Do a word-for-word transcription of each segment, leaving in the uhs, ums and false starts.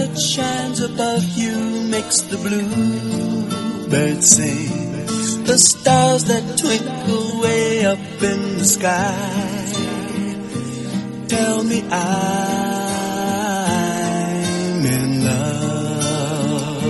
that shines above you makes the bluebirds sing. The stars that twinkle way up in the sky tell me I'm in love.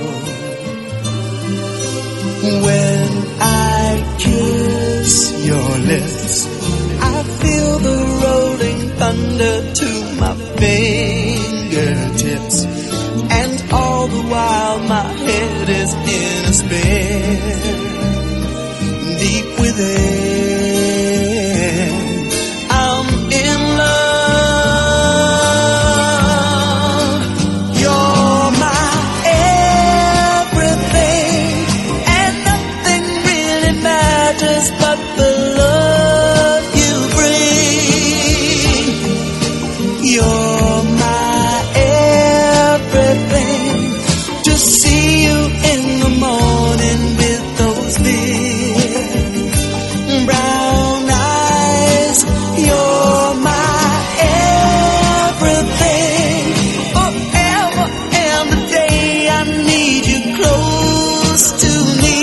When I kiss your lips, I feel the rolling thunder to my fingertips, and all the while my head is in a spin. Deep within, I'm in love. You're my everything, and nothing really matters but the love you bring. You're my everything. To see you in the morning with those big brown eyes, you're my everything. Forever and the day I need you close to me.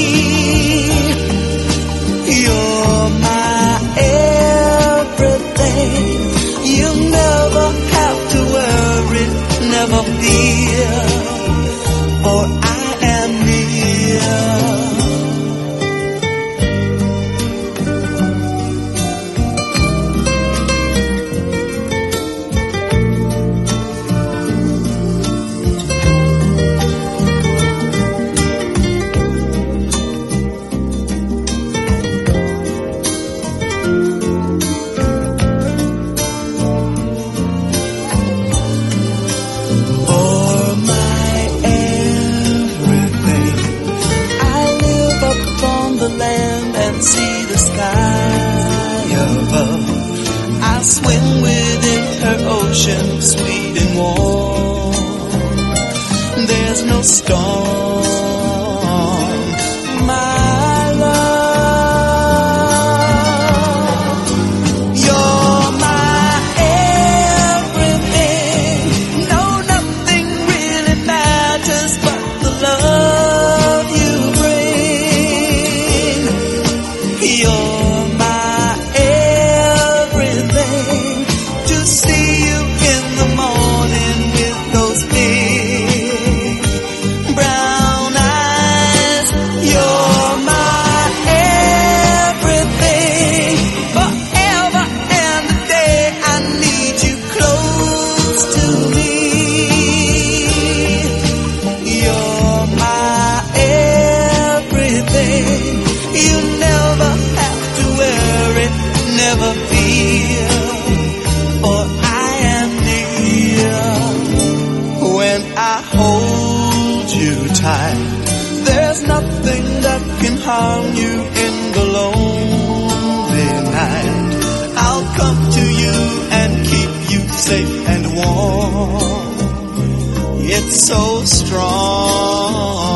You're my everything. You never have to worry, never fear, for I am near. See the sky above. I swim within her ocean, sweet and warm. There's no storm, my love. You're my everything. No, nothing really matters but the love you bring. You're my everything. To see you in the morning with those big brown eyes. You're my everything. Forever and the day I need you close to me. You're my everything. You never have to worry, never fear, for I am near. When I hold you tight, there's nothing that can harm you in the lonely night. I'll come to you and keep you safe and warm. It's so strong.